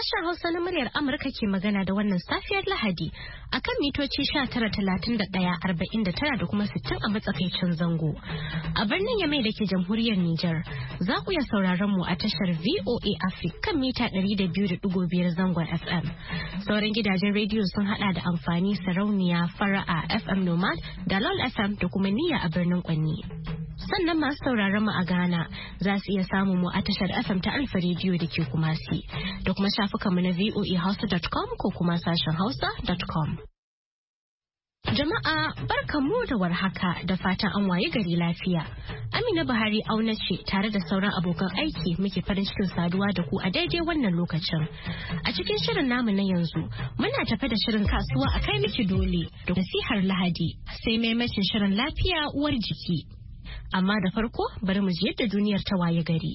Sashen Hausa na muryar Amurka ke magana da wannan safiyar Lahadi akan mitoci 19,31,49 da kuma 60 a matsakaicin zango. A birnin Yamai da ke jamhuriyar Nijar, za ku iya sauraron mu a tashar VOA Africa kan mita 200.5 zangon FM. Sauran gidajen rediyo sun hada da amfani sarauniya fara'a FM Nomad da LOL FM da kuma niyya a birnin Kwanni. Sannan masu sauraron mu a Ghana za su iya samun mu a tashar FM ta Alfa Radio da ke Kumasi da kuma shafukanmu na voahausa.com ko kuma sashen hausa.com. Jama'a barkanmu da warhaka da fatan an waye gari lafiya. Amina Buhari auna ce tare da sauran abokan aiki muke farin cikin saduwa da ku a daidai wannan lokacin. A cikin shirin namu na yanzu muna tafe da shirin kasuwa a kai miki dole da nasihar Lahadi sai maimacin shirin lafiya uwar jiki. Amma da farko bari mu ji yadda duniyar ta waye gari.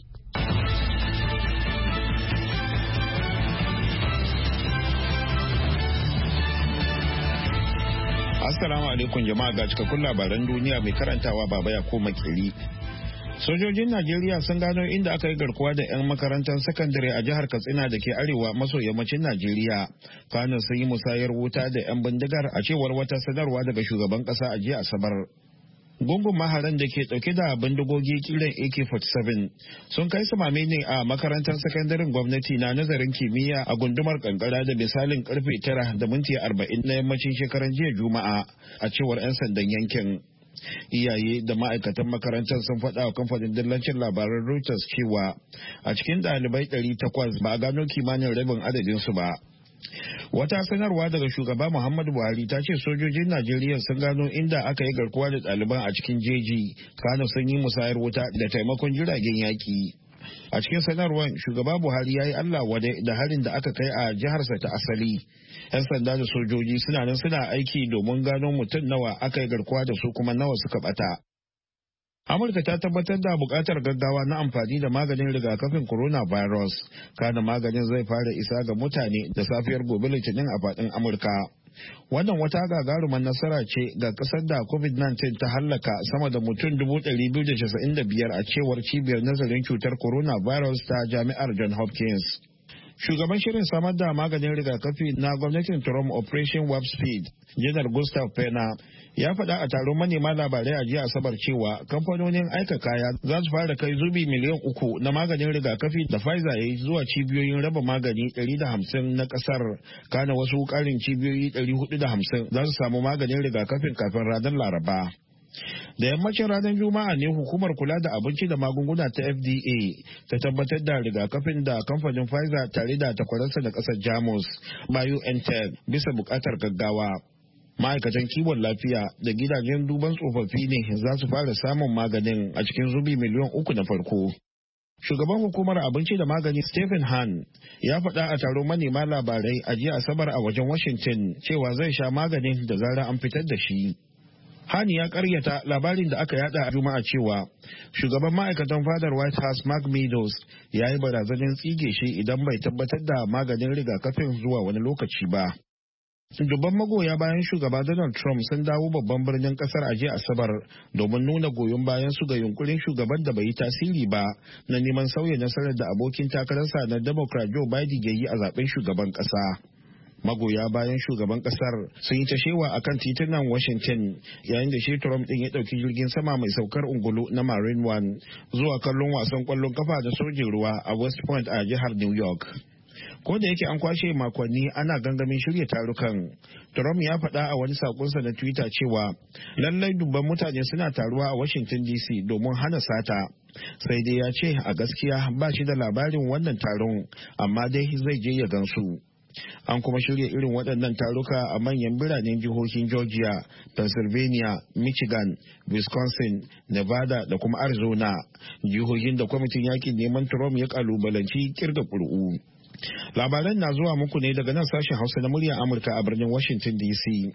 Assalamu alaikum jama'a ga cikakkun labaran duniya mai karantawa baba ya koma kiri. Sojojin Najeriya sun gano inda aka yi garkuwa da 'yan makarantar sakandare a jihar Katsina da ke arewa maso yammacin Najeriya. Kanin sun yi musayar wuta da 'yan bindigar a cewar wata sanarwa daga shugaban kasa a jiya Asabar. Gungun maharan da ke dauke da bindigogi kiran AK-47 sun kai samame ne a makarantar sakandaren gwamnati na nazarin kimiyya a gundumar kankara da misalin karfe 9:40 na yammacin shekaran jiya Juma'a a cewar 'yan sandan yankin. Iyaye da ma'aikatan makarantar sun faɗa wa kamfanin dillancin labaran Reuters cewa a cikin ɗalibai 800 ba a gano kimanin rabin adadinsu ba. Wata sanarwa daga shugaba Muhammadu Buhari ta ce sojojin Najeriya sun gano inda aka yi garkuwa da ɗaliban a cikin jeji, kana sun yi musayar wuta da taimakon jiragen yaƙi. A cikin sanarwar shugaba Buhari ya yi Allah wade da harin da aka kai a jiharsa ta asali. 'Yan sanda da sojoji suna nan suna aiki domin gano mutum nawa aka yi garkuwa da su kuma nawa suka bata. Amurka ta tabbatar da bukatar gaggawa na amfani da maganin rigakafin coronavirus. Kana maganin zai fara isa ga mutane da safiyar gobe Litinin a faɗin Amurka. Wannan wata gagarumar nasara ce ga ƙasar da COVID-19 ta hallaka sama da mutum 295 a cewar cibiyar nazarin cutar coronavirus ta jami'ar John Hopkins. Shugaban shirin samar da maganin rigakafi na gwamnatin Trump Operation Warp Speed, Janar Gustav Pena, ya faɗa a taron manema labarai a jiya Asabar cewa kamfanonin aika kaya za su fara kai zubi miliyan 3 na maganin rigakafi da Pfizer ya yi zuwa cibiyoyin raba magani 150 na ƙasar, kana wasu ƙarin cibiyoyi 450 za su samu maganin rigakafin kafin ranar Laraba. Da yammacin ranar Juma'a ne hukumar kula da abinci da magunguna ta FDA ta tabbatar da rigakafin da kamfanin Pfizer tare da takwararsa da ƙasar Jamus BioNTech bisa buƙatar gaggawa. Ma'aikatan kiwon lafiya da gidajen duban tsofaffi ne za su fara samun maganin a cikin zubi miliyan 3 na farko. Shugaban hukumar abinci da magani Stephen Hahn ya faɗa a taron manema labarai a jiya Asabar a wajen Washington cewa zai sha maganin da zarar an fitar da shi. Hani ya karyata labarin da aka yada a Juma'a cewa shugaban ma'aikatan fadar White House Mark Meadows ya yi barazanin tsige shi idan bai tabbatar da maganin rigakafin zuwa wani lokaci ba. Dubban magoya bayan shugaba Donald Trump sun dawo babban birnin kasar a jiya Asabar domin nuna goyon bayan su ga yunkurin shugaban da bai yi tasiri ba na neman sauya nasarar da abokin takararsa na Democrat Joe Biden ya yi a zaben shugaban kasa. Magoya bayan shugaban kasar sun yi ta shewa a kan titunan Washington yayin da shi Trump din ya ɗauki jirgin sama mai saukar ungulu na Marine One zuwa kallon wasan kwallon kafa da sojin ruwa a West Point a jihar New York. Ko da yake an kwashe makonni ana gangamin shirya tarukan, Trump ya faɗa a wani sakonsa na Twitter cewa lallai dubban mutane suna taruwa a Washington DC domin hana sata. Sai dai ya ce a gaskiya ba shi da labarin wannan taron, amma dai zai je ya gansu. An kuma shirya irin waɗannan taruka a manyan biranen jihohin Georgia, Pennsylvania, Michigan, Wisconsin, Nevada da kuma Arizona, jihohin da kwamitin yakin neman Trump ya kalubalanci kirga ƙuri'u. Labaran na zuwa muku ne daga nan sashen Hausa na muryar Amurka a birnin Washington DC.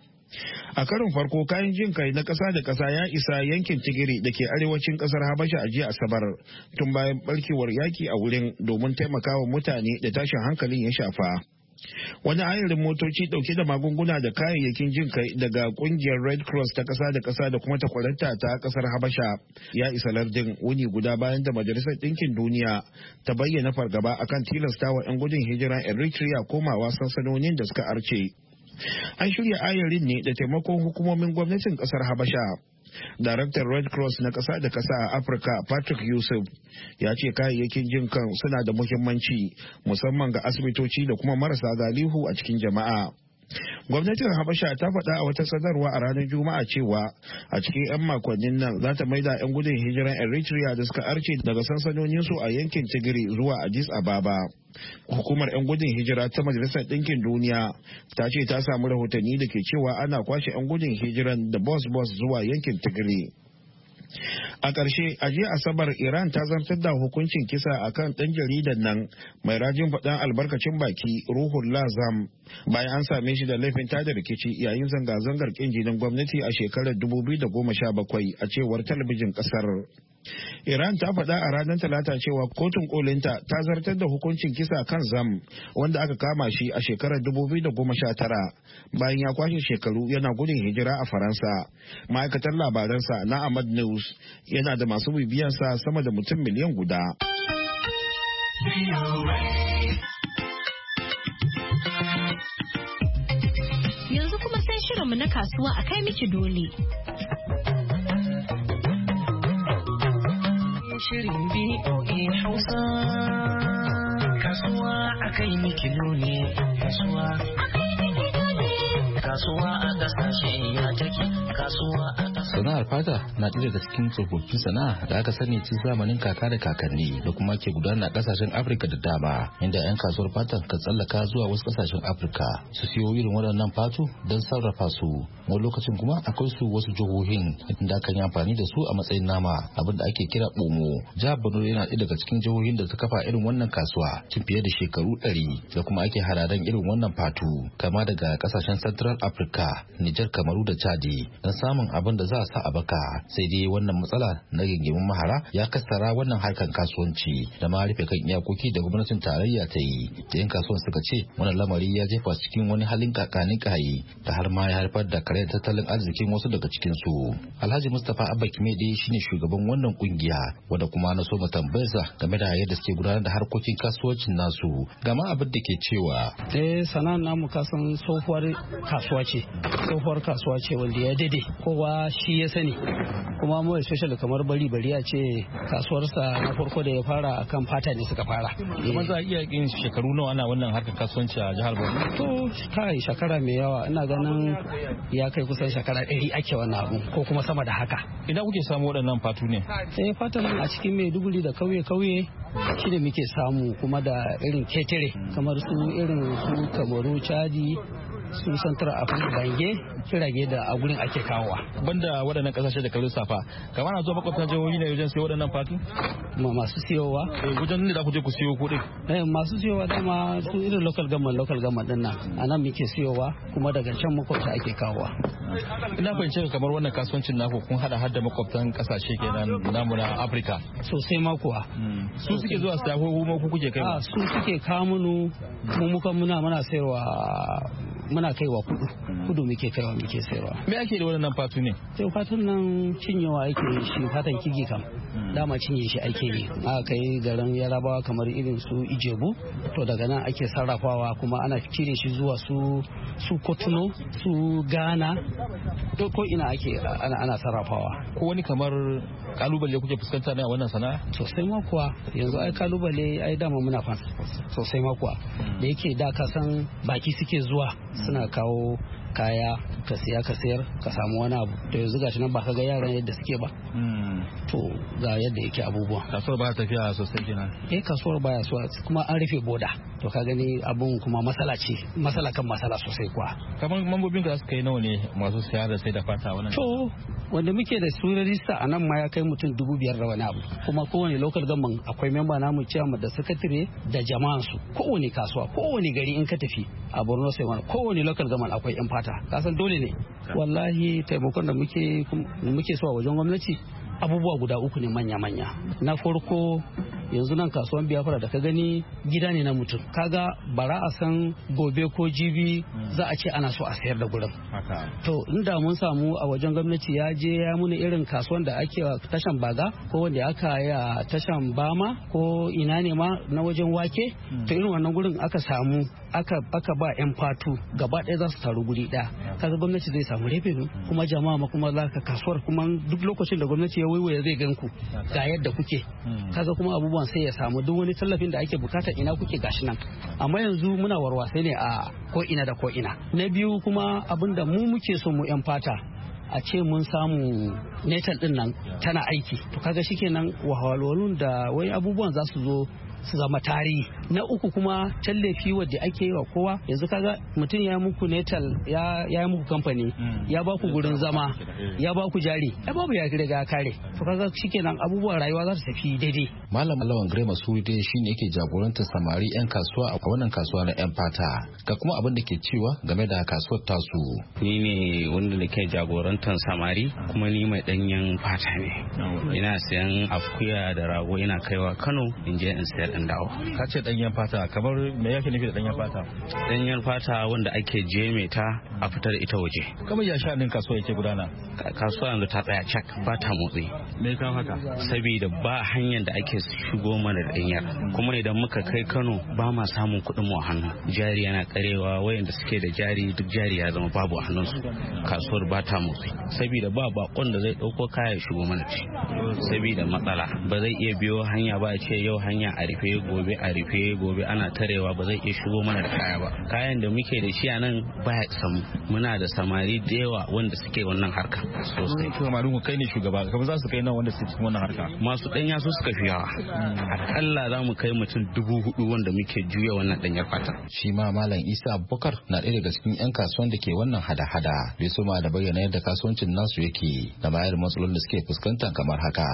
A karin farko kayan jin kai na ƙasa da ƙasa ya isa yankin Tigiri da ke arewacin ƙasar Habasha a jiya Asabar tun bayan barkewar yaki a wurin domin taimakawa mutane da tashin hankalin ya shafa. Wani ayarin motoci dauke da magunguna da kayayyakin jin kai daga kungiyar Red Cross ta kasa da kasa da kuma takwaranta ta kasar Habasha ya isa lardin wuni guda bayan da Majalisar Ɗinkin Duniya ta bayyana fargaba akan tilastawa 'yan gudun hijira Eritrea komawa sansanonin da suka arce. An shirya ayarin ne da taimakon hukumomin gwamnatin kasar Habasha. Daraktan Red Cross na ƙasa da ƙasa a Afirka, Patrick Yusuf, ya ce kayayyakin jin kan suna da muhimmanci musamman ga asibitoci da kuma marasa galihu a cikin jama'a. Gwamnatin Habasha ta faɗa a wata sanarwa a ranar Juma'a cewa a cikin 'yan makonnin nan za ta maida 'yan gudun hijiran Eritrea da suka arce daga sansanoninsu a yankin Tigray zuwa Addis Ababa. Hukumar 'yan gudun hijira ta Majalisar Ɗinkin Duniya ta ce ta samu rahotanni da ke cewa ana kwashe 'yan gudun hijiran da bus zuwa yankin Tigray. A ƙarshe, a jiya Asabar Iran ta zartar da hukuncin kisa akan ɗan jaridan nan mai rajin faɗan albarkacin baki Ruhullah Zam bayan an same shi da laifin tada rikici yayin zanga-zangar ƙin jinin gwamnati a shekarar 2017 a cewar talabijin ƙasar. Iran ta faɗa a ranar Talata cewa kotun kolinta ta zartar da hukuncin kisa kan Zam wanda aka kama shi a shekarar 2019 bayan ya kwashe shekaru yana gudun hijira a Faransa. Ma'aikatar labaransa na Ahmad News yana da masu bibiyansa sama da mutum miliyan guda. Yanzu kuma sai shirinmu na kasuwa a kai miki dole. Shirin BOA Hausa kasuwa a kai miki dole. Kasuwa a kasashe ya take kasuwa a sana'ar fata na ɗaya daga cikin tsofaffin sana'a da aka sani tun zamanin kaka da kakanni da kuma ke gudana a kasashen Afirka da dama, inda 'yan kasuwar fatan kan tsallaka zuwa wasu kasashen Afirka su siyo irin waɗannan fatu don sarrafa su. Wani lokacin kuma akwai su wasu jihohin da kan yi amfani da su a matsayin nama, abin da ake kira ɓomo. Jihar Borno yana ɗaya daga cikin jihohin da ta kafa irin wannan kasuwa tun fiye da shekaru 100 da kuma ake haradan irin wannan fatu kama daga kasashen Central Africa, Nijar, Kamaru da Chadi don samun abin da za a sa a baka. Sai dai wannan matsala na gingimin mahara ya kassara wannan harkar kasuwanci da ma rufe kan iyakoki da gwamnatin tarayya ta yi. Da 'yan kasuwan suka ce wannan lamari ya jefa cikin wani halin kakanin kayi da har ma ya haifar da karayar tattalin arzikin wasu daga cikin su. Alhaji Mustapha Abba Kimede shine shugaban wannan kungiya wanda kuma na so mu tambayarsa game da yadda suke gudanar da harkokin kasuwancin nasu. Gama abin da ke cewa sana'ar namu kasan tsohuwar kasuwa ce wanda ya dade kowa shi ya sani, kuma mu especially kamar bari a ce kasuwarsa na farko da ya fara akan fata ne suka fara. Kuma za a iya yin shekaru nawa ana wannan harkar kasuwanci a jihar Borno? To kai shekara mai yawa, ina ganin ya kai kusan shekara 100 ake wannan abu ko kuma sama da haka. Idan kuke samu waɗannan fatu ne? Fatan a cikin Maiduguri da kauye shi da muke samu, kuma da irin ketare kamar su irin su Kamaru, Chadi, sun santar a bange kirage da a gurin ake kawowa. Banda waɗannan ƙasashe da kalli safa, kamar na zuwa makwabtan jihohi ne wajen siyo waɗannan fatu? Masu siyowa. Wajen ne da ku je ku siyo kuɗi? Masu siyowa dama su irin local government din nan a nan muke siyowa, kuma daga can makwabta ake kawowa. Ina fahimci kamar wannan kasuwancin naku kun hada hadda makwabtan ƙasashe kenan namu na Afirka. Sosai ma kuwa. Su suke zuwa su tafi kuma ku kuke kai? Su suke kawo mu muka muna sayarwa, muna kaiwa kudu muke kaiwa muke sayarwa. Me ake da wannan fatu ne? Sai fatun nan cinyewa ake shi, fatan kigi kam dama cinye shi ake yi. Aka kai garin Yarabawa kamar irin su Ijebu, to daga nan ake sarrafawa kuma ana cire shi zuwa su Kotuno, su Ghana, ko ina ake ana sarrafawa. Ko wani kamar kalubale kuke fuskanta ne a wannan sana'a? Sosai ma kuwa, yanzu ai kalubale ai dama muna fan sosai ma kuwa, da yake da ka san baki suke zuwa suna kawo kaya ka siya ka sayar ka samu wani abu, to yanzu gashi nan ba ka ga yaran yadda suke ba. To ga yadda yake abubuwa. Kasuwar baya tafiya sosai kenan. Kasuwar baya so, kuma an rufe boda, to ka gani abun kuma matsala kan matsala sosai kuwa. Kamar mambobin da suka yi nawa ne masu siya da sai da fata wannan? To wanda muke da su rajista a nan ma ya kai mutum 5,000 da wani abu, kuma kowane local government akwai memba namu ciyama da sakatare da jama'ansu. Kowane kasuwa, kowane gari in ka tafi a Borno sai wani kowane local government akwai yan fata, kasan dole ne. Wallahi taimakon da muke so a wajen gwamnati abubuwa guda 3 ne manya-manya. Na farko yanzu nan kasuwan Biafra da ka gani gida ne na mutum, kaga bara a san gobe ko jibi za a ce ana so a sayar da gurin. To inda mun samu a wajen gwamnati ya je ya muna irin kasuwan da ake tashan Baga ko wanda aka yi a tashan Bama ko ina ne ma na wajen Wake, to irin wannan gurin aka samu aka ba 'yan fatu gaba ɗaya za su taru guri ɗaya, kaga gwamnati zai samu revenue kuma jama'a ma kuma za ka kasuwar kuma duk lokacin da gwamnati ya waiwaya zai gan ku ga yadda kuke, kaga kuma abubuwan sai ya samu duk wani tallafin da ake bukata ina kuke gashi nan. Amma yanzu muna warwasai ne a ko ina da ko ina. Na biyu kuma abinda mu muke so mu 'yan fata a ce mun samu netal din nan tana aiki, to kaga shikenan wahalwalun da wai abubuwan za su zo su zama tarihi. Na uku kuma tallafi wadda ake yi wa kowa, yanzu kaga mutum ya muku netal ya yi muku kamfani ya ba ku gurin zama ya ba ku jari ya babu ya riga kare, to kaga shikenan abubuwan rayuwa za su tafi daidai. Malam Lawan Grema Suri dai shine yake jagorantar samari 'yan kasuwa a wannan kasuwa na 'yan fata, ga kuma abin da ke cewa game da kasuwar tasu. Ni ne wanda da ke jagorantar samari kuma ni mai danyen fata ne, ina sayan akuya da rago ina kaiwa Kano in je in sayar in dawo. Ka ce danyen fata, kamar me yake nufi da danyen fata? Danyen fata wanda ake jeme ta a fitar da ita waje. Kamar ya sha'anin kasuwa yake gudana? Kasuwa yanzu ta tsaya cak ba ta motsi. Me kan haka? Saboda ba hanyar da ake shigo mana da danyar, kuma idan muka kai Kano ba ma samun kuɗin mu a hannu. Jari yana karewa, wayanda suke da jari duk jari ya zama babu a hannunsu. Kasuwar ba ta motsi saboda ba bakon da zai ɗauko kaya shigo mana ci. Saboda matsala ba zai iya biyo hanya ba a ce yau hanya a rufe gobe a rufe gobe ana tarewa, ba zai iya shigo mana da kaya ba. Kayan da muke da shi a nan baya samu. Muna da samari da yawa wanda suke wannan harka sosai. Samarin ku kai ne shugaba, kamar za su kai nan wanda suke cikin wannan harka? Masu danya su suka fi yawa. Akalla za mu kai mutum 4,000 wanda muke juya wannan danyar fata. Shi ma Malam Isa Abubakar na ɗaya daga cikin 'yan kasuwan da ke wannan hada-hada. Bai so ma da bayyana yadda kasuwancin nasu yake da bayar matsalolin da suke fuskanta kamar haka.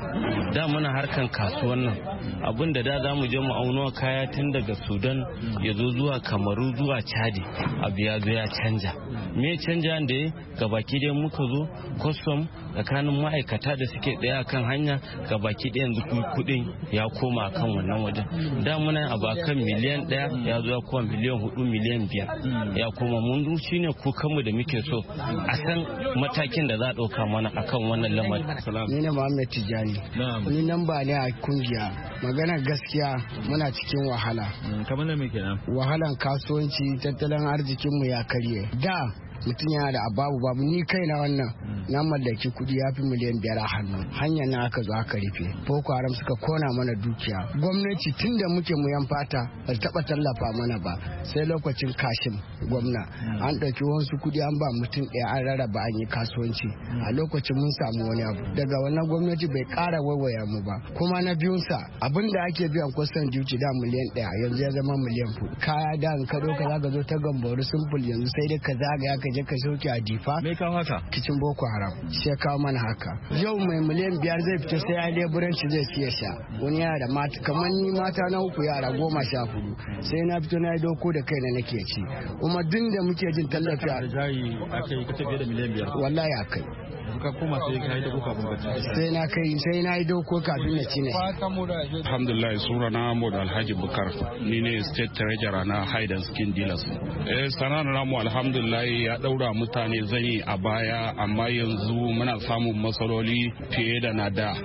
Da muna harkan kasuwan nan abin da za mu je mu auno kaya tun daga Sudan ya zo zuwa Kamaru zuwa Chadi, abu ya zo ya canja. Me canja da ya gabaki dai muka zo custom tsakanin ma'aikata da suke tsaya kan hanya, gabaki ɗaya yanzu kuɗin ya koma kan wannan wajen. Da muna abu kan miliyan 1 ya zo ya koma miliyan 4 miliyan 5 ya koma. Mun shi ne kukanmu da muke so a san matakin da za a ɗauka mana akan wannan lamarin. Ni ne Muhammad Tijani, ni nan ba ne a kungiya. Maganar gaskiya muna cikin wahala. Kamar da me kenan? Wahalan kasuwanci, tattalin arzikinmu ya karye. Da mutum yana da babu ni kai na wannan na mallaki kudi ya fi miliyan 5 a hannu. Hanyar na aka zo aka rufe, Boko Haram suka kona mana dukiya. Gwamnati tun da muke mu yan fata ba taba tallafa mana ba, sai lokacin Kashim gwamna an ɗauki wasu kudi an ba mutum ɗaya an rarraba an yi kasuwanci. A lokacin mun samu wani abu, daga wannan gwamnati bai ƙara waiwaya mu ba. Kuma na biyunsa abin da ake biyan kwastan duty da miliyan 1 yanzu ya zama miliyan 4. Kaya da in ka ɗauka za ka zo ta Gamboru simple yanzu sai dai ka zagaya ka je ka sauke a Difa. Me kawo haka? Kicin Boko Haram shi ya kawo mana haka. Yau mai miliyan 5 zai fita sai ya leburanci zai siya sha. Wani yana da mata kamar ni, mata na 3 yara 14 sai na fito na yi doko da kaina nake ci. Kuma duk da muke jin tallafi a jari aka yi kace fiye da miliyan 5. Wallahi akai. Ka koma sai ka yi doko kafin ka ci. Sai na yi doko kafin na ci ne. Alhamdulillah, sura na Ahmad Alhaji Bukar, ni ne state treasurer na Hide and Skin Dealers. Sanar namu alhamdulillah ya daura mutane zani a baya, amma yanzu muna samun matsaloli fiye da na da.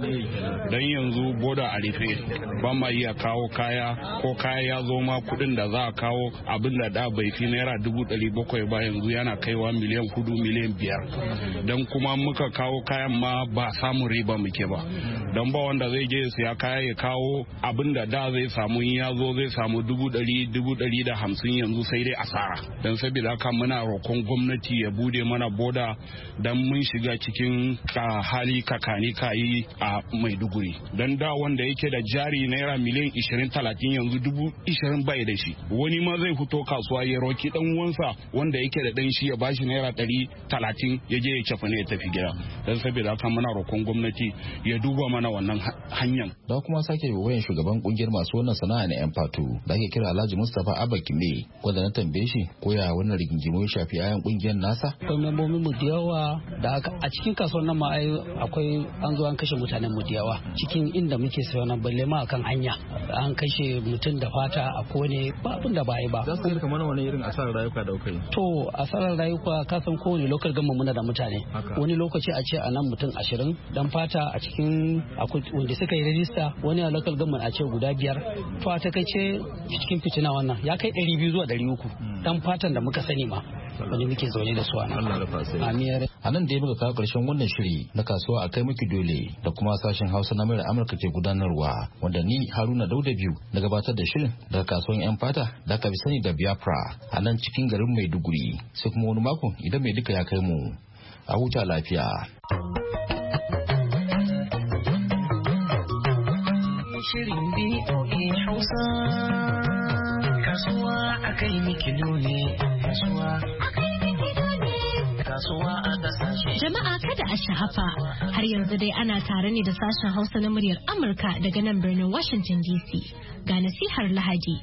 Dan yanzu boda a rufe, ba ma iya kawo kaya, ko kaya ya zo ma kudin da za a kawo abin da bai fi naira 700 ba yanzu yana kaiwa miliyan 4 miliyan 5. Dan kuma muka kawo kayan ma ba samun riba muke ba. Dan ba wanda zai je siya kaya ya kawo abin da zai samu, ya zo zai samu 100,150 yanzu sai dai asara. Dan saboda haka muna roƙon gwamnati ya bude mana boda, dan mun shiga cikin hali kakani kayi a Maiduguri. Dan da wanda yake da jari naira miliyan 20-30 yanzu 20,000 bai da shi. Wani ma zai fito kasuwa ya roki dan uwansa wanda yake da dan shi ya bashi naira 130 ya je ya cefa ne ya tafi gida. Don saboda haka muna roƙon gwamnati ya duba mana wannan hanyar. Da kuma sake wayan shugaban kungiyar masu wannan sana'a na yan fatu da ake kira Alhaji Mustapha Abba Kime, wanda na tambaye shi ko ya wannan rigingimu ya shafi ayan kungiyar nasa. Akwai membobin mu da yawa da a cikin kasuwar nan ma akwai an zo an kashe mutanen mu da yawa cikin inda muke sayo nan balle ma akan hanya an kashe mutum da fata a kone ba abin da ba yi ba. Za su yi kamar wani irin asarar rayuka da kai? To asarar rayuka ka san kowane lokal gama muna da mutane. Wani lokaci a ce a nan mutum 20 dan fata a cikin wanda suka yi rajista, wani a local government a ce guda 5. To a takaice cikin fitina wannan ya kai 200 zuwa 300 dan fatan da muka sani ma wani muke zaune da su a nan. A nan da ya muka kawo karshen wannan shiri na kasuwa a kai miki dole da kuma sashen Hausa na muryar Amurka ke gudanarwa, wanda ni Haruna Dauda biyu na gabatar da shirin daga kasuwan yan fata da aka fi sani da Biafra a nan cikin garin Maiduguri. Sai kuma wani mako idan mai duka ya kai mu. A huta lafiya. Shirin BOA Hausa, kasuwa a kai miki dole, kasuwa a kasashe. Jama'a kada a sha'afa, har yanzu dai ana tare ne da sashen Hausa na muryar Amurka daga nan birnin Washington DC. Ga nasihar Lahadi.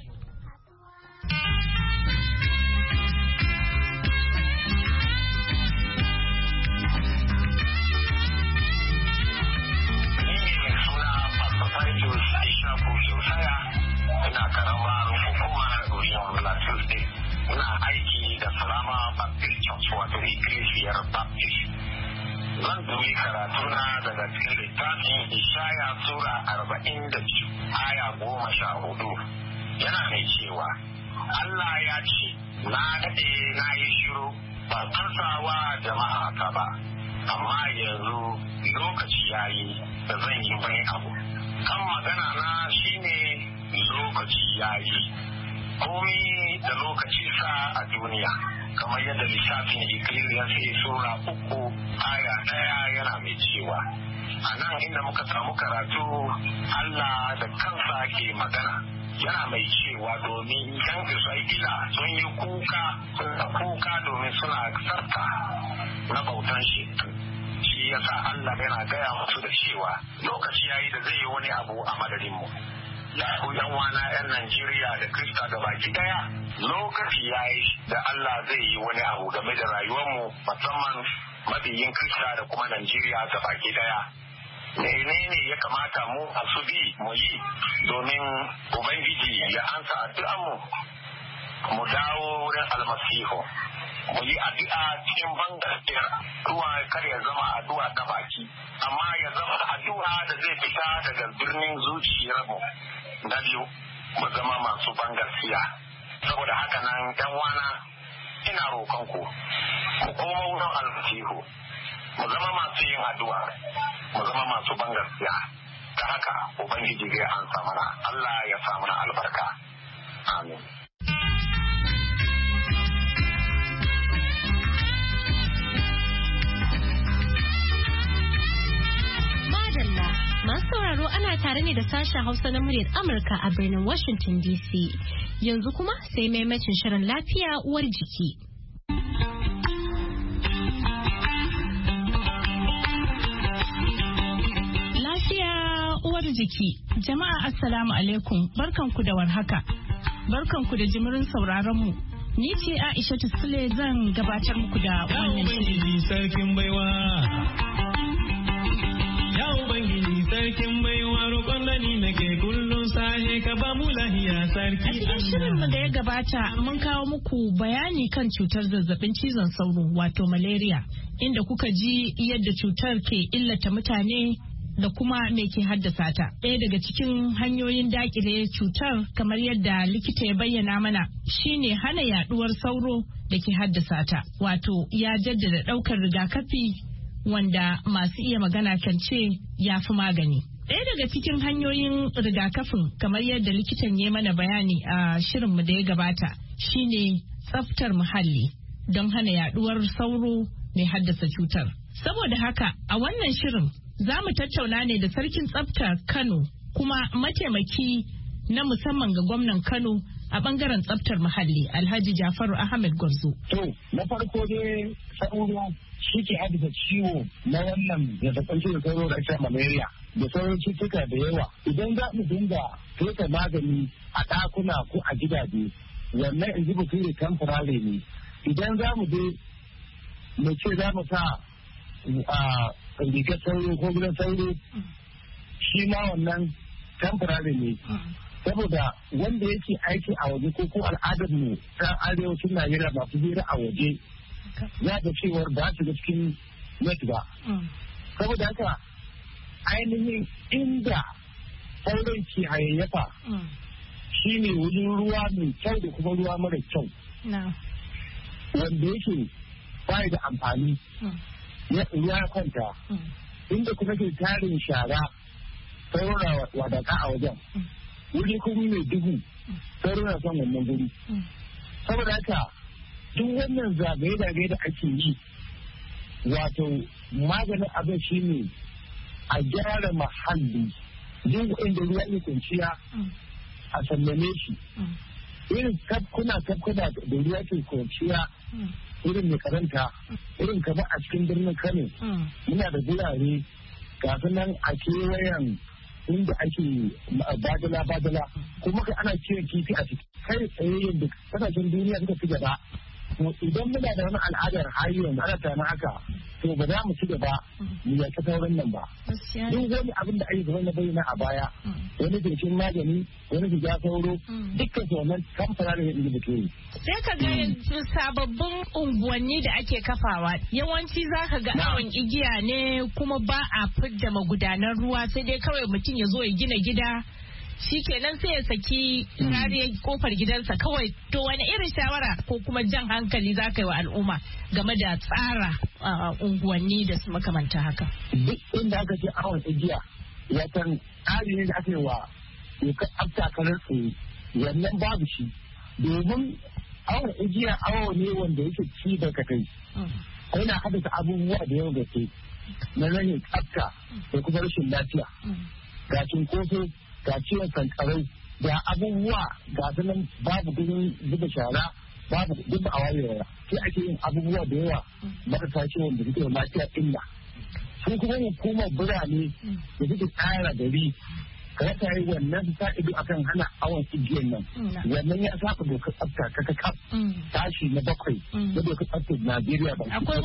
Ina karamar hukumar Goshen Plateau State. Ina aiki da Salama Baptist Church wato Iglesiyar Baptist. Zan dubi karatuna daga cikin littafin Ishaya Sura 42 aya 14. Yana mai cewa Allah ya ce, na daɗe na yi shiru ban ansawa jama'a ta ba, amma yanzu lokaci ya yi da zan yi wani abu. Kan magana na shine lokaci ya yi. Komi da lokaci sa a duniya, kamar yadda lissafin Ecclesiastes Sura 3 aya 1 yana mai cewa, a nan inda muka samu karatu Allah da kansa ke magana, yana mai cewa domin yan Isra'ila sun yi kuka domin suna sarka na bautan shi. Shi yasa Allah yana gaya musu da cewa lokaci yayi da zai yi wani abu a madadin mu. Ya ku yan wana yan Najeriya da Kirista da baki daya, lokaci yayi da Allah zai yi wani abu game da rayuwar mu, musamman mabiyin Kirista da kuma Najeriya da baki daya. Menene ya kamata mu a su bi mu yi domin Ubangiji ya ansa addu'ar mu dawo wurin almasihu, mu yi addu'a cikin bangaskiya, ruwa kar ya zama addu'a ta baki, amma ya zama addu'a da zai fita daga birnin zuciyarmu. Na biyu, mu zama masu bangaskiya. Saboda haka nan yan wana, ina roƙon ku mu koma wurin almasihu, mu zama masu yin addu'a, mu zama masu bangaskiya. Ta haka Ubangiji zai ansa mana, Allah ya sa mana albarka. Amin. Masu sauraro ana tare ne da sashen Hausa na muryar Amurka a birnin Washington DC. Yanzu kuma sai maimacin shirin lafiya uwar jiki. Lafiya uwar jiki. Jama'a assalamu alaikum. Barkanku da warhaka. Barkanku da jimirin sauraron mu. Ni ce Aisha Sule zan gabatar muku da wannan shiri. Sarkin baiwa. Ya Ubangiji sarkin baiwa roƙon da ni nake kullum sahe ka ba mu lahiya sarki. A cikin shirin da ya gabata mun kawo muku bayani kan cutar zazzabin cizon sauro wato malaria, inda kuka ji yadda cutar ke illata mutane da kuma me ke haddasa ta. Ɗaya daga cikin hanyoyin dakile cutar kamar yadda likita ya bayyana mana shine hana yaduwar sauro da ke haddasa ta. Wato ya jaddada ɗaukar rigakafi wanda masu iya magana kan ce ya fi magani. Ɗaya daga cikin hanyoyin rigakafin kamar yadda likitan ya mana bayani a shirinmu da ya gabata shine tsaftar muhalli don hana yaduwar sauro mai haddasa cutar. Saboda haka a wannan shirin za mu tattauna ne da sarkin tsaftar Kano kuma mataimaki na musamman ga gwamnan Kano a bangaren tsaftar muhalli Alhaji Jafaru Ahmed Gwarzo. To, na farko dai sauro shi ke haddasa ciwo na wannan zazzabin cizon sauro da ake malaria da sauran cutuka da yawa. Idan za mu dinga fesa magani a ɗakuna ko a gidaje wannan in ji bature temporary ne. Idan za mu je mu ce za mu sa rigar sauro ko gidan sauro shi ma wannan temporary ne. Saboda wanda yake aiki a waje ko al'adar mu ta arewacin Najeriya masu hira a waje ya da cewar ba su da cikin net ba. Saboda haka ainihin inda sauran ke hayayyafa shi ne wurin ruwa mai kyau da kuma ruwa mara kyau. Wanda yake bai da amfani ya kwanta inda kuma ke tarin shara sauran wadaka a wajen. Wuri kuma mai duhu sauran na son wannan guri. Saboda haka duk wannan zagaye-zagaye da ake yi wato maganin abin shi ne a gyara muhalli duk inda ruwa ya kwanciya a sallame shi. Irin kafkuna da ruwa ke kwanciya irin mai karanta irin kama a cikin birnin Kano muna da gurare ga nan a kewayen inda ake badala kuma ana kiwon kifi a ciki kai tsaye yadda kasashen duniya suka fi gaba. Idan muna da wani al'adar hayyar ana tana haka to ba za mu ci gaba mu yaki sauran nan ba. Duk wani abin da ake zama na bayyana a baya wani jirgin magani wani shiga sauro dukkan su wannan kamfana da yadda da ke. Sai ka ga sababbin unguwanni da ake kafawa yawanci za ka ga awon igiya ne kuma ba a fidda magudanan ruwa sai dai kawai mutum ya zo ya gina gida. Shi kenan sai ya saki rariyar kofar gidansa kawai. To wani irin shawara ko kuma jan hankali za ka yi wa al'umma game da tsara unguwanni da su makamanta haka? Duk inda aka ce awon igiya watan tsari ne da aka yi wa dokar abtakarar tsaye wannan babu shi domin awon igiya awo ne wanda yake ci da kai. Yana haddasa abubuwa da yawa gaske na rage tsafta da kuma rashin lafiya ga cunkoso ga ciwon sankarau da abubuwa ga sanan babu gudun zuba shara babu duk a wayewa sai ake yin abubuwa da yawa marasa ciwon da suke lafiya illa. Sun kuma hukumar birane da suke tsara gari kamata yi wannan sa ido akan hana awon igiyar nan wannan ya saba dokar tsafta ta kakaf tashi na 7 na dokar tsaftar Najeriya ba. Akwai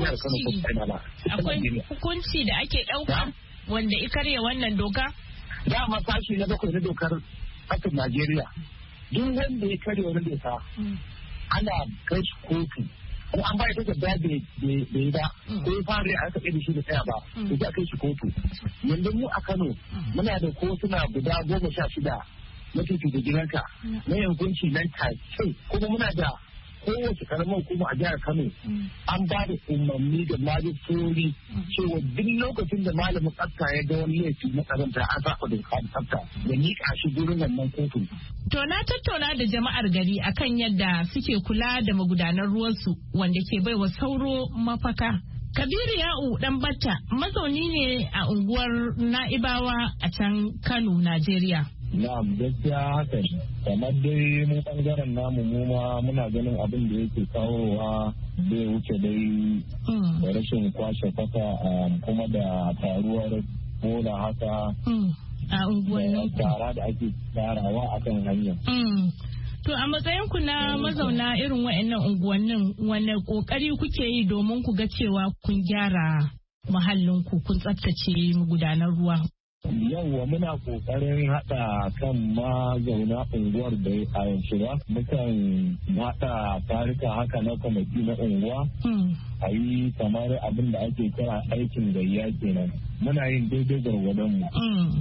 wani hukunci da ake ɗauka wanda ya karya wannan doka? Dama sashi na 7 na dokar ƙasar Najeriya duk wanda ya karya wani doka ana kai shi kotu ko an bai takarda da yi ba ko ya fara a aka da shi da tsaya ba to za a kai shi kotu. Yanzu mu a Kano muna da kotuna guda 16 na tutu da gidanka na yankunci nan take kuma muna da kowace karamar hukuma a jihar Kano an ba da umarni da majistori cewa duk lokacin da malamin tsafta ya ga wani laifi na karanta an saba da tsafta da miƙa shi gurin wannan kotun. To na tattauna da jama'ar gari akan yadda suke kula da magudanan ruwansu wanda ke baiwa sauro mafaka. Kabiru Ya'u Dan Batta mazauni ne a unguwar Na'ibawa a can Kano, Najeriya. Na'am gaskiya haka ne. Kamar dai mu bangaren namu mu ma muna ganin abin da yake kawowa bai wuce dai da rashin kwashe kwata kuma da taruwar bola haka a unguwanni tara da ake tarawa akan hanya. To a matsayinku na mazauna irin waɗannan unguwannin wane kokari kuke yi domin ku ga cewa kun gyara muhallinku kun tsaftace magudanar ruwa? Yawwa muna kokarin haɗa kan mazauna unguwar da a yanzu ba mukan haɗa tarika haka na kwamiti na unguwa a yi kamar abin da ake kira aikin gayya kenan muna yin daidai gwargwadon mu.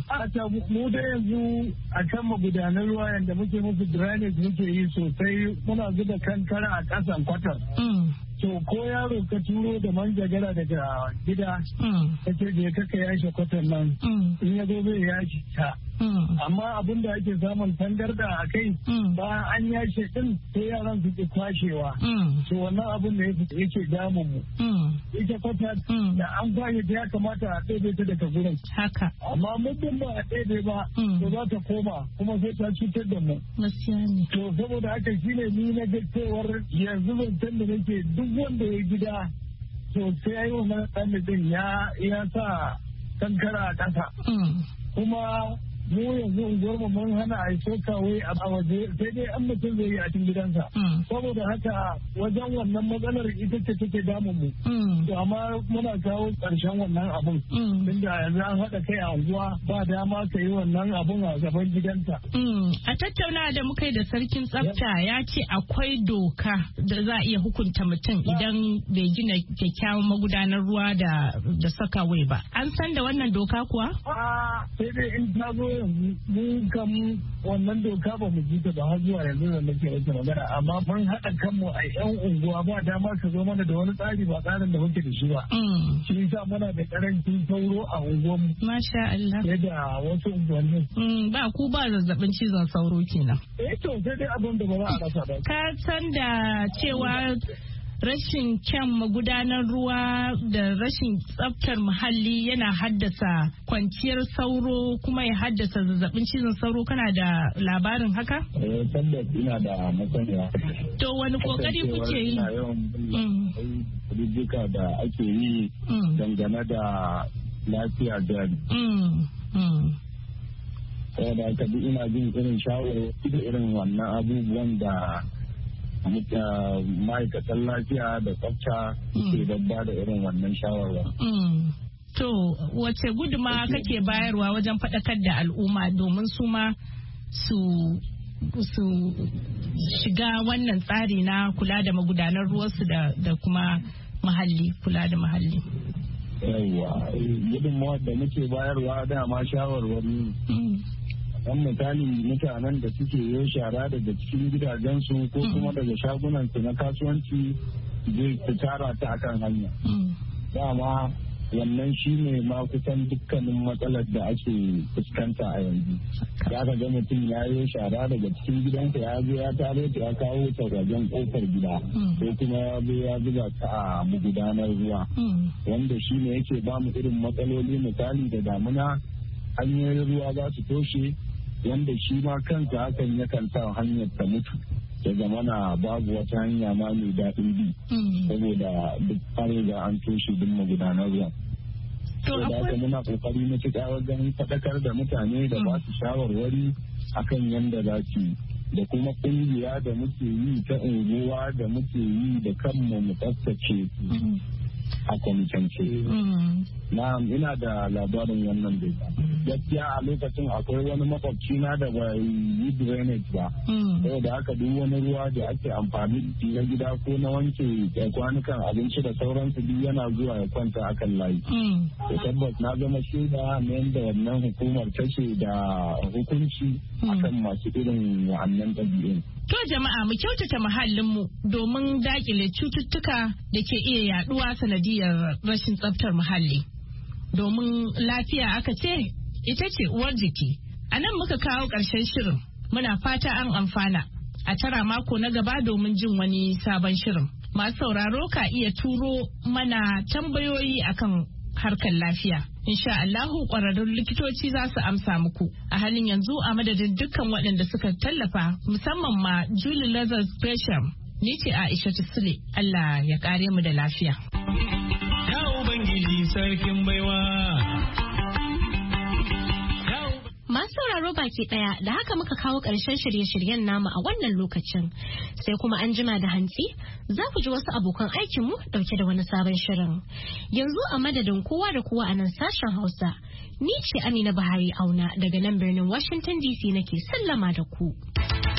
Mu da yanzu a kan magudanar ruwa yadda muke musu drainage muke yi sosai muna zuba kankara a ƙasan kwatar. To ko yaro ka turo da manjagara daga gida ka ce da ya kaka yashe kwatar nan in ya zo zai yashe ta. Amma abin da ake samun tangarda a kai bayan an yashe din sai yaran su ke kwashewa. To wannan abin da yake damun mu. Ita kwata da an kwashe ta ya kamata a ɗebe ta daga gurin. Haka. Amma muddin ba a ɗebe ba to za ta koma kuma sai ta cutar da mu. To saboda haka shine ni na ga cewar yanzu zancen da nake duk wanda ya gida to sai wannan ɗan ya sa kankara a ƙasa. Kuma mu yanzu unguwar mun hana a soka wai a waje sai dai an mutum zai yi a cikin gidansa. Saboda haka wajen wannan matsalar ita ce take damun mu. To amma muna kawo ƙarshen wannan abun. Tunda yanzu an haɗa kai a unguwa ba dama ka yi wannan abun a gaban gidansa. A tattauna da muka yi da sarkin tsafta ya ce akwai doka da za a iya hukunta mutum idan bai gina kyakkyawan magudanar ruwa da saka wai ba. An san da wannan doka kuwa? Sai dai in ta zo yanzu mun kan wannan doka ba mu ji ta ba har zuwa yanzu da nake wata magana amma mun haɗa kanmu a yan unguwa ba dama ka zo mana da wani tsari ba tsarin da muke da shi ba. Shi yasa muna da karancin sauro a unguwarmu. Masha Allah. Da wasu unguwanni. Ba ku ba zazzabin cizon sauro kenan. To sai dai abin da ba za a rasa ba. Ka san da cewa rashin kyan magudanar ruwa da rashin tsaftar muhalli yana haddasa kwanciyar sauro kuma ya haddasa zazzabin cizon sauro, kana da labarin haka? Tabbas ina da masaniya. To wani kokari kuke yi? Rubuka da ake yi dangane da lafiya jari. Da aka bi ina jin irin shawarwari da irin wannan abubuwan da ma'aikatan lafiya da tsafta ke babba da irin wannan shawarwa. To, wace guduma kake bayarwa wajen faɗakar da al'umma domin su ma su shiga wannan tsari na kula da magudanar ruwansu da kuma muhalli, kula da muhalli? Yawwa, gudunmawar da muke bayarwa dama shawarwari. Dan misali mutanen da suke yin shara daga cikin gidajensu ko kuma daga shagunansu na kasuwanci zai tara ta akan hanya. Dama wannan shi ne ma kusan dukkanin matsalar da ake fuskanta a yanzu. Ya ka ga mutum ya yi shara daga cikin gidansa ya zo ya tare ta ya kawo ta wajen kofar gida ko kuma ya zo ya zuba ta a magudanar ruwa. Wanda shi ne yake ba mu irin matsaloli misali da damuna hanyoyin ruwa za su toshe wanda shi ma kansa hakan yakan sa hanyar ta mutu ya zamana babu wata hanya ma mai daɗin bi saboda duk fare da an toshe duk magudanar ruwan. Da haka muna kokari na cika wajen faɗakar da mutane da ba su shawarwari akan yadda za su da kuma ƙungiya da muke yi ta unguwa da muke yi da kanmu mu tsaftace a kwamitance. Na'am, ina da labarin wannan doka. Gaskiya a lokacin akwai wani makwabci na da bai yi drainage ba. Saboda haka duk wani ruwa da ake amfani na gida ko na wanke kwanukan abinci da sauransu duk yana zuwa ya kwanta akan layi. Da tabbas na zama shaida na yadda wannan hukumar take da hukunci akan masu irin wa'annan ɗabi'un. To jama'a mu kyautata muhallinmu domin dakile cututtuka da ke iya yaduwa sanadiyar rashin tsaftar muhalli. Domin lafiya aka ce ita ce uwar jiki. A nan muka kawo ƙarshen shirin. Muna fata an amfana. A tara mako na gaba domin jin wani sabon shirin. Masu sauraro ka iya turo mana tambayoyi akan harkar lafiya. Insha Allahu ƙwararrun likitoci za su amsa muku. A halin yanzu a madadin dukkan waɗanda suka tallafa musamman ma Julie Lazarus Gresham. Ni ce Aisha Sule. Allah ya kare mu da lafiya. Ya Ubangiji sarkin baiwa. Masu sauraro baki daya da haka muka kawo ƙarshen shirye-shiryen namu a wannan lokacin. Sai kuma an jima da hantsi za ku ji wasu abokan aikinmu dauke da wani sabon shirin. Yanzu a madadin kowa da kowa a nan sashen Hausa, ni ce Amina Buhari Auna daga nan birnin Washington DC nake sallama da ku.